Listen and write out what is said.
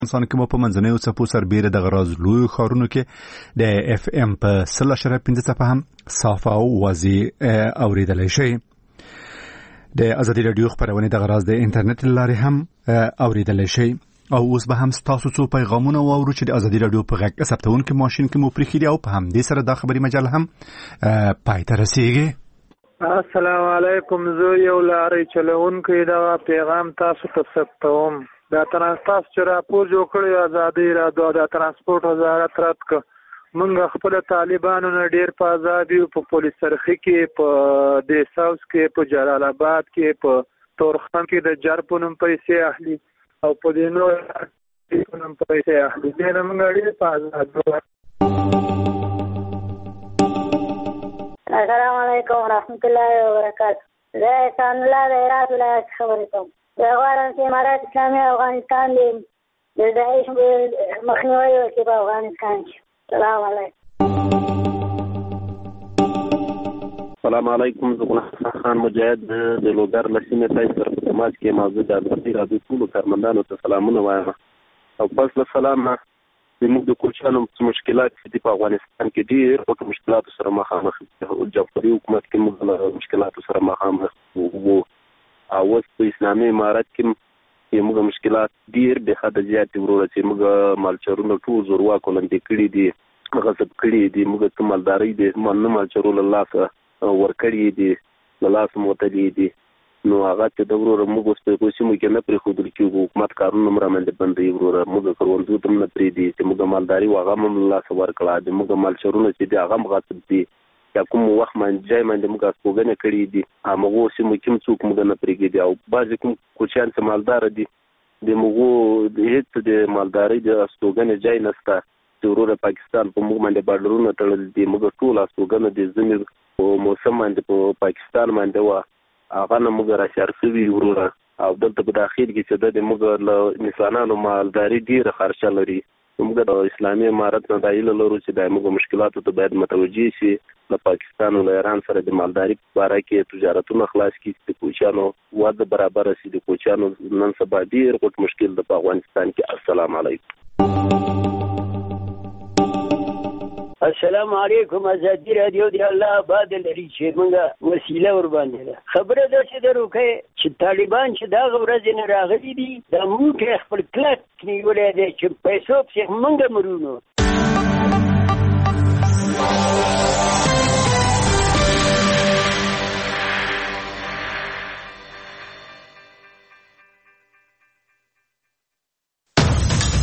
انسان کې مو په منځنیو څپو سربېره د غراز لوی ښارونو کې د اف ام په 0.5 څپه هم صاف او واضح اوریدلی شي. د ازادي رادیو خبرونه د غراز د انټرنیټ لارې هم اوریدلی شي. او اوس به هم تاسو څو پیغامونه واورو چې د ازادي رادیو په غږ ثبتونکو ماشين کې مو پرېخي او په هم دې سره د خبري مجال هم پای ته رسیږي. السلام علیکم. زه یو لارې چلوونکی دا پیغام تاسو ته ثبتوم. دا ترانسپورت چې راپور جوړ کړی ازادي رادیو د ترانسپورت وزارت رد ک موږ خپل طالبانو نه ډیر په آزادي په پولیس سرخي کې په د ساوث کې په جلال آباد کې په تورخم کې د جرپونم پیسې اخلي او په دینو پونم پیسې اخلي. دنه موږ ډیر په آزادي. السلام علیکم ورحمۃ اللہ وبرکاتہ. زه احسان الله د هرات ولایت خبرې کوم. زه غواړم چې امارات اسلامي افغانستان د داعش مخنیوی وکړي په افغانستان کې. السلام علیکم. السلام علیکم. زه غلام خان مجاهد د لوګر لسینې تای سره په تماس کې موضوع د ازادي رادیو ټولو کارمندانو ته سلامونه وایم. او پس له سلام نه زموږ د کوچیانو مشکلات چې په افغانستان کې ډېر غټ مشکلات سره مخامخ دي. جعفري حکومت کې موږ مشکلات سره مخامخ وو. او په اسلامي امارات کې موږ مشکلات ډېر به حد زیات وروره چې موږ مالچرونه ټول زورواکو لاندې کړي دي، غصب کړي دي، موږ ته مالداري دي مالچرونه الله څخه ورکړي دي، له لاسه موتلي دي. نو هغه چې د وروره موږ اوس په کوم کې نه پرېښودل کېږو. حکومت کارونه هم رامنځته بندوي وروره. موږ کروندو ته هم نه پرېږدي چې موږ مالداري و هغه هم له لاسه ورکړه دي. موږ مالچرونه چې دي هغه هم غصب دي. یا کوم وخت باندې ځای باندې موږ استوګنه کړې دي هغه سیمو کې څوک موږ نه پرېږدي. او بعضې کوم کوچیان چې مالدار دي د موږ د هېڅ د مالدارۍ د استوګنې ځای نشته چې وروره پاکستان په موږ باندې بارډرونه تړل دي. موږ ټول استوګنه د ژمي په موسم باندې په پاکستان باندې وه هغه نه موږ راشار شوي وروره. او دلته په داخل کې چې د موږ له انسانانو مالداري ډېره خرچه لري. موږ د اسلامي امارت نه دا هیله لرو چې د موږ مشکلاتو ته باید متوجه شي. له پاکستان او ایران سره د مالداري په اړه کې تجارتونه خلاص کړي چې د کوچیانو وده برابر شي. د کوچیانو نن سبا ډېر غټ مشکل د افغانستان کې. السلام علیکم. السلام علیکم. ازادي رادیو دی الله آباد لري چې موږ وسیله ور باندې ده. خبره ده چې دروکه چې طالبان چې دا ورځ نه راغلي دي دا موږ خپل کلک نیولې دي چې پیسو په موږ مرونو.